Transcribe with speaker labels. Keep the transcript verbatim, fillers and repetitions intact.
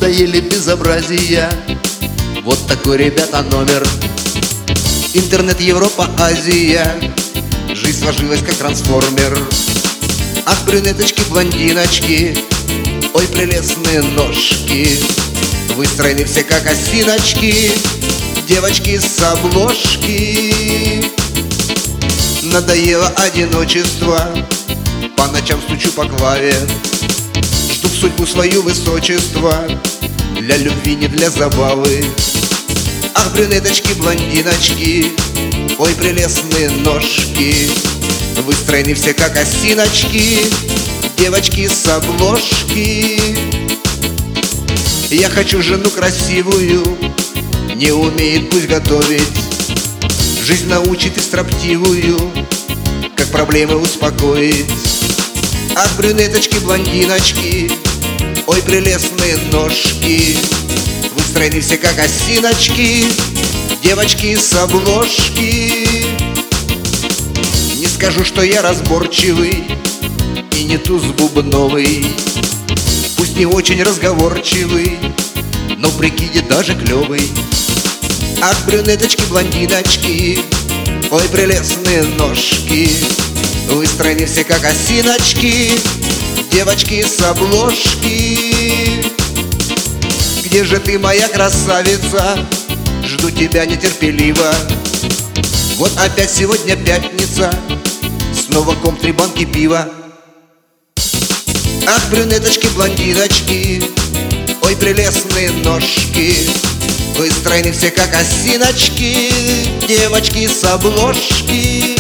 Speaker 1: надоели безобразия. Вот такой, ребята, номер. Интернет, Европа, Азия. Жизнь сложилась как трансформер. Ах, брюнеточки, блондиночки, ой, прелестные ножки, выстроены все как осиночки, девочки с обложки. Надоело одиночество, по ночам стучу по клаве, жду в судьбу свою высочество, для любви, не для забавы. Ах, брюнеточки, блондиночки, ой, прелестные ножки, выстроены все как осиночки, девочки с обложки. Я хочу жену красивую, не умеет, пусть готовить, жизнь научит и строптивую, как проблемы успокоить. Ах, брюнеточки, блондиночки, ой, прелестные ножки, выстроены все как осиночки, девочки с обложки. Не скажу, что я разборчивый и не туз бубновый, пусть не очень разговорчивый, но в прикиде даже клёвый. Ах, брюнеточки, блондиночки, ой, прелестные ножки, выстроены все как осиночки, девочки с обложки. Где же ты, моя красавица? Жду тебя нетерпеливо. Вот опять сегодня пятница, снова ком, три банки пива. Ах, брюнеточки, блондиночки, ой, прелестные ножки, выстроены все как осиночки, девочки с обложки.